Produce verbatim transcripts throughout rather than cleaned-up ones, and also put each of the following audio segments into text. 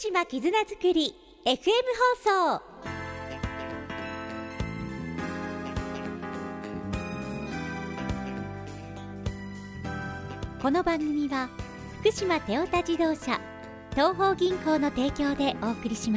島絆づくり エフエム 放送。この番組は福島テオタ自動車東邦銀行の提供でお送りします。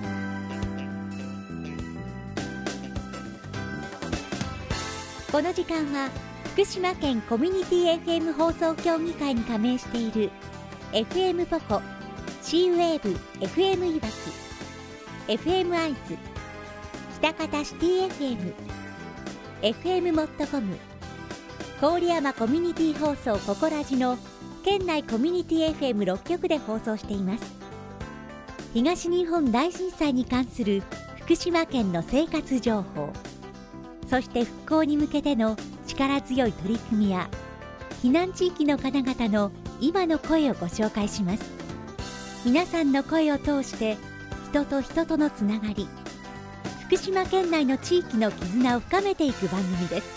この時間は福島県コミュニティ エフエム 放送協議会に加盟している エフエム ポコ、シーウェーブ エフエム いわき、エフエム アイズ、北方シティ エフエム、エフエム モットコム、郡山コミュニティ放送ココラジの県内コミュニティ エフエムろっ 局で放送しています。東日本大震災に関する福島県の生活情報、そして復興に向けての力強い取り組みや避難地域の方々の今の声をご紹介します。皆さんの声を通して人と人とのつながり、福島県内の地域の絆を深めていく番組です。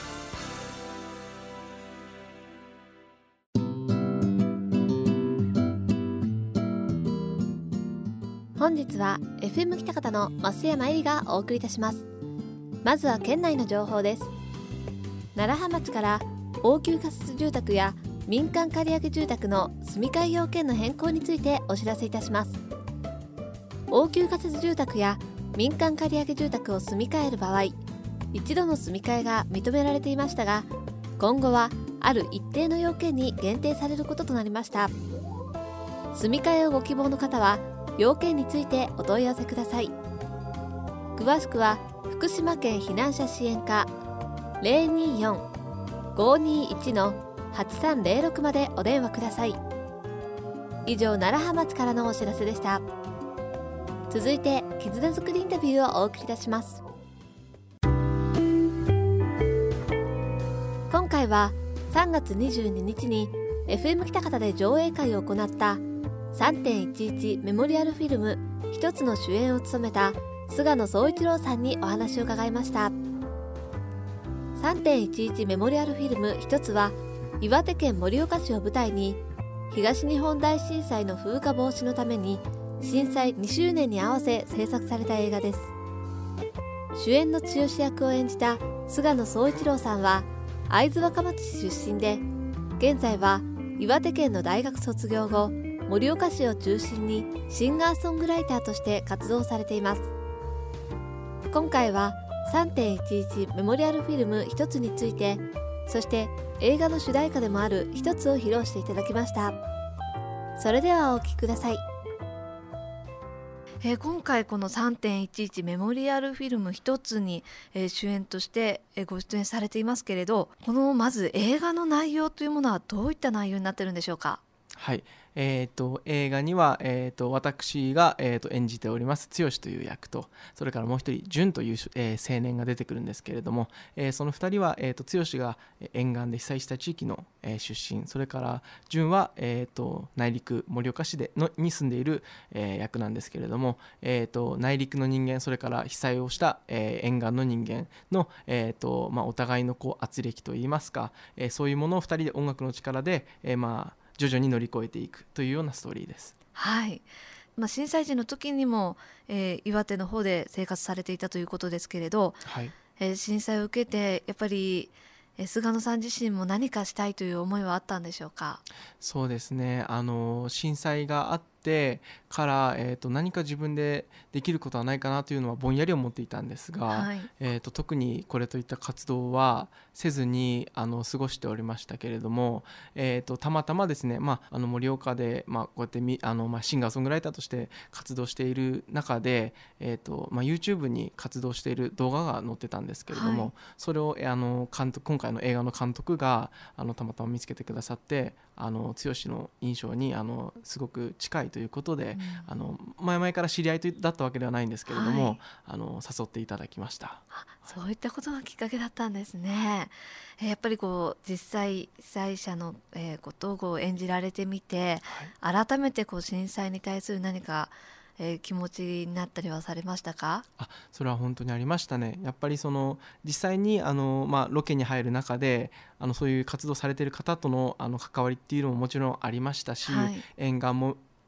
本日は エフエム 北方の増山えりがお送りいたします。まずは県内の情報です。楢葉町から応急仮設住宅や民間借上住宅の住み替え要件の変更についてお知らせいたします。応急仮設住宅や民間借上住宅を住み替える場合、一度の住み替えが認められていましたが、今後はある一定の要件に限定されることとなりました。住み替えをご希望の方は要件についてお問い合わせください。詳しくは福島県避難者支援課 ゼロにーよん ごーにーいち のはちさんゼロろく までお電話ください。以上、楢葉町からのお知らせでした。続いて絆づくりインタビューをお送りいたします。今回はさんがつにじゅうににちに エフエム 北方で上映会を行った さんてんいちいち メモリアルフィルム一つの主演を務めた菅野総一郎さんにお話を伺いました。 さんてんいちいち メモリアルフィルム一つは岩手県盛岡市を舞台に東日本大震災の風化防止のために震災にしゅうねんに合わせ制作された映画です。主演の剛役を演じた菅野総一郎さんは会津若松市出身で、現在は岩手県の大学卒業後、盛岡市を中心にシンガーソングライターとして活動されています。今回は さんてんいちいち メモリアルフィルム一つについて、そして映画の主題歌でもある一つを披露していただきました。それではお聴きください。 えー、今回この さんてんいちいち メモリアルフィルム一つに、えー、主演として、えー、ご出演されていますけれど、このまず映画の内容というものはどういった内容になっているんでしょうか。 はい、えー、と映画には、えー、と私が、えー、と演じております剛という役と、それからもう一人淳という、えー、青年が出てくるんですけれども、えー、その二人は、えー、と剛が沿岸で被災した地域の、えー、出身、それから淳は、えー、と内陸盛岡市でのに住んでいる、えー、役なんですけれども、えー、と内陸の人間、それから被災をした、えー、沿岸の人間の、えーとまあ、お互いのこう圧力といいますか、えー、そういうものを二人で音楽の力で、えー、まあ徐々に乗り越えていくというようなストーリーです。 はい、まあ、震災時の時にも、えー、岩手の方で生活されていたということですけれど、 はい、 えー、震災を受けてやっぱり、えー、菅野さん自身も何かしたいという思いはあったんでしょうか。 そうですね、あの震災があってから、えー、と何か自分でできることはないかなというのはぼんやり思っていたんですが、 はい、 えー、と特にこれといった活動はせずにあの過ごしておりましたけれども、えー、とたまたまですね、まあ、あの盛岡で、まあ、こうやってみあの、まあ、シンガーソングライターとして活動している中で、えーとまあ、YouTube に活動している動画が載ってたんですけれども、はい、それをあの監督今回の映画の監督があのたまたま見つけてくださって、あの剛の印象にあのすごく近いということで、うん、あの前々から知り合いだったわけではないんですけれども、はい、あの誘っていただきました。 あ、そういったことがきっかけだったんですね。えー、やっぱりこう実際被災者の、えー、ことを演じられてみて、はい、改めてこう震災に対する何かえー、気持ちになったりはされましたか？ あ、それは本当にありましたね。やっぱりその実際にあの、まあ、ロケに入る中であのそういう活動されている方との、あの関わりっていうのももちろんありましたし、はい、沿岸も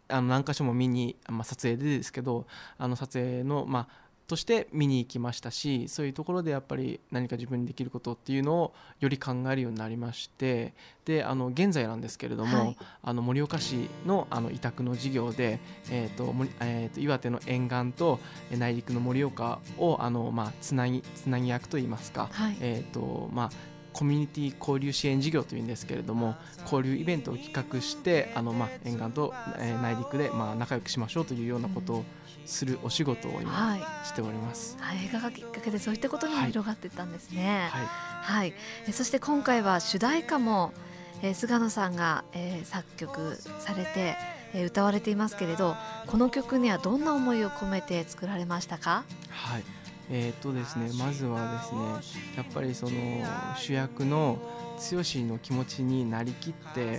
あの何箇所も見に、まあ、撮影でですけどあの撮影の、まあ、として見に行きましたし、そういうところでやっぱり何か自分にできることっていうのをより考えるようになりまして、であの現在なんですけれども、はい、あの盛岡市 の, あの委託の事業で、えーとえー、と岩手の沿岸と内陸の盛岡をあの、まあ、つなぎつなぎ役といいますか、はい、えーとまあコミュニティ交流支援事業というんですけれども、交流イベントを企画してあの、まあ、沿岸と、えー、内陸で、まあ、仲良くしましょうというようなことをするお仕事を今しております、 はいはい、映画がきっかけでそういったことにも広がっていったんですね、はいはい、えそして今回は主題歌も、えー、菅野さんが、えー、作曲されて、えー、歌われていますけれど、この曲にはどんな思いを込めて作られましたか？ はい、えーとですね、まずはですね、やっぱりその主役の剛の気持ちになりきって、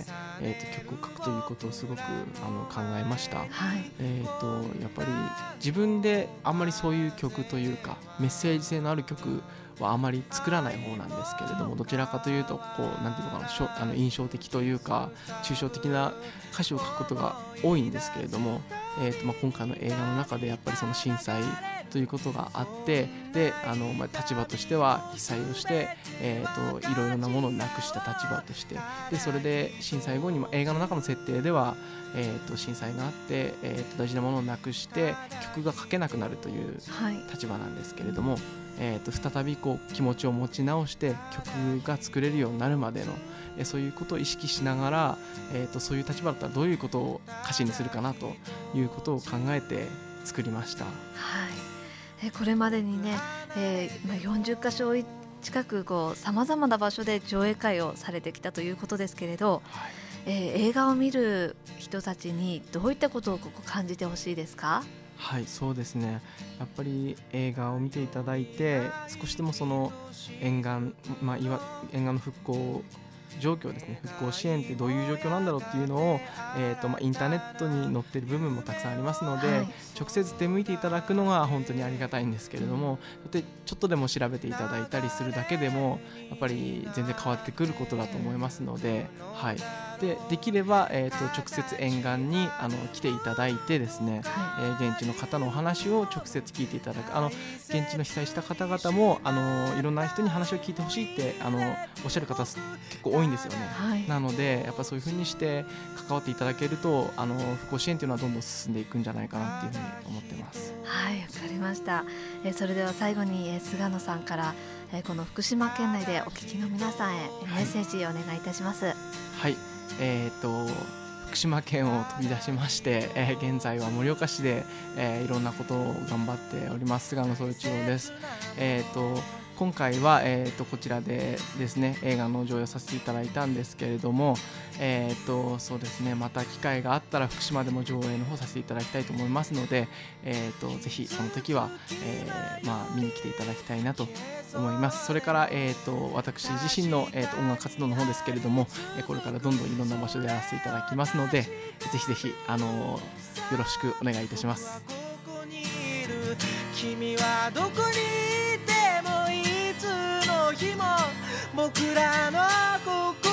えーと曲を書くということをすごくあの考えました、はい、えーとやっぱり自分であんまりそういう曲というかメッセージ性のある曲はあまり作らない方なんですけれども、どちらかというとこうなんていうのかな、しょあの印象的というか抽象的な歌詞を書くことが多いんですけれども、えーとまあ、今回の映画の中でやっぱりその震災ということがあって、であの、まあ、立場としては被災をして、えー、といろいろなものをなくした立場として、でそれで震災後に、まあ、映画の中の設定では、えー、と震災があって、えー、と大事なものをなくして曲が書けなくなるという立場なんですけれども、はい、えー、と再びこう気持ちを持ち直して曲が作れるようになるまでの、えー、そういうことを意識しながら、えー、とそういう立場だったらどういうことを歌詞にするかなということを考えて作りました。はい、 えこれまでにね、えーまあ、よんじゅっかしょ近くさまざまな場所で上映会をされてきたということですけれど、はい、えー、映画を見る人たちにどういったことをここ感じてほしいですか？ はい、そうですね、やっぱり映画を見ていただいて少しでもその沿岸、まあ、いわ沿岸の復興状況ですね、復興支援ってどういう状況なんだろうっていうのを、えーとまあ、インターネットに載っている部分もたくさんありますので、はい、直接出向いていただくのが本当にありがたいんですけれども、でちょっとでも調べていただいたりするだけでもやっぱり全然変わってくることだと思いますので、はい、で, できれば、えーと直接沿岸にあの来ていただいてですね、はい、えー、現地の方のお話を直接聞いていただく、あの現地の被災した方々もあのいろんな人に話を聞いてほしいってあのおっしゃる方結構多いんですよね、はい、なのでやっぱそういう風にして関わっていただけるとあの復興支援というのはどんどん進んでいくんじゃないかなというふうに思ってます。 はい、わかりました。えー、それでは最後に、えー、菅野さんから、えー、この福島県内でお聞きの皆さんへメッセージをお願いいたします。はい、 はい、えー、と福島県を飛び出しまして、えー、現在は盛岡市で、えー、いろんなことを頑張っております菅野総一郎です。えー、と今回は、えー、とこちらでですね映画の上映をさせていただいたんですけれども、えー、とそうですねまた機会があったら福島でも上映の方させていただきたいと思いますので、えー、とぜひその時は、えーまあ、見に来ていただきたいなと思います。それから、えー、と私自身の、えー、と音楽活動の方ですけれども、えー、これからどんどんいろんな場所でやらせていただきますので、ぜひぜひ、あのー、よろしくお願いいたします。 ここにいる君はどこにいてもいつの日も僕らの心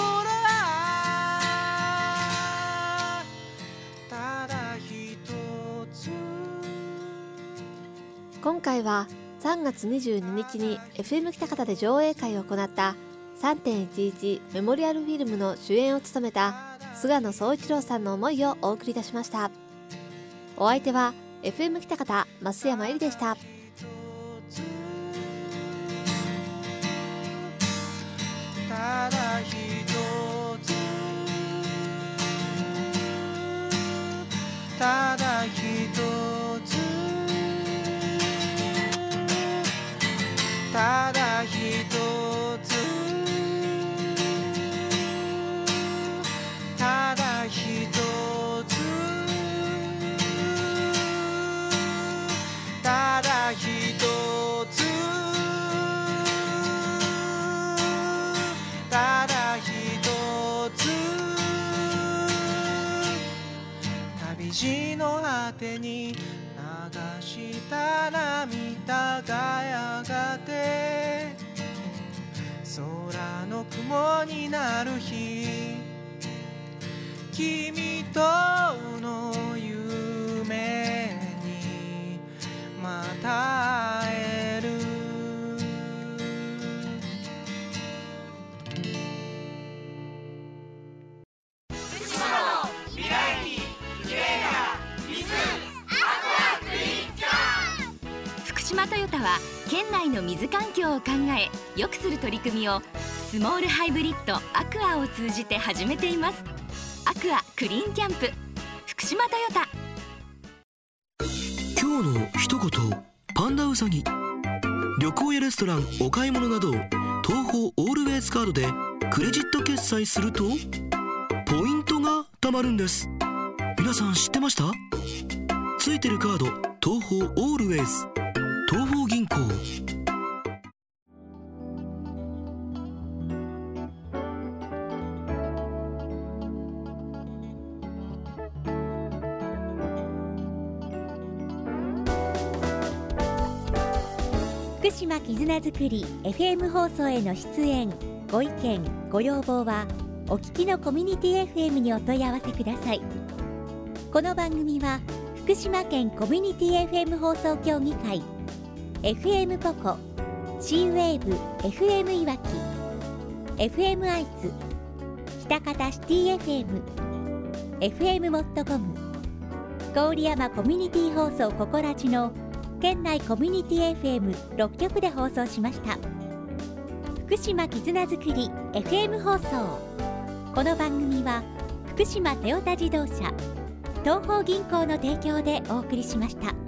はただ一つ。 今回はさんがつにじゅうににちに エフエム 北方で上映会を行った さんてんいちいち メモリアルフィルムの主演を務めた菅野総一郎さんの思いをお送りいたしました。お相手は エフエム 北方増山えりでした。 ただ一つただ一つただ一つただ一つただ一つただ一つ旅路の果てに流した涙がやがて空の雲になる日、君との夢島トヨタは県内の水環境を考え良くする取り組みをスモールハイブリッドアクアを通じて始めています。アクアクリーンキャンプ福島トヨタ。 今日の一言パンダウサギ。旅行やレストラン、お買い物など東宝オールウェイズカードでクレジット決済するとポイントが貯まるんです。皆さん知ってました？ついてるカード東宝オールウェイズ、東宝銀行。 福島絆づくり エフエム 放送への出演ご意見ご要望はお聞きのコミュニティ エフエム にお問い合わせください。この番組は福島県コミュニティ エフエム 放送協議会 エフエム ポコ C ウェーブ エフエム いわき エフエム アイズ喜多方シティ エフエム エフエム モットコム郡山コミュニティ放送ココラジの県内コミュニティ エフエムろっきょくで放送しました。福島絆づくり エフエム 放送。この番組は福島トヨタ自動車、東邦銀行の提供でお送りしました。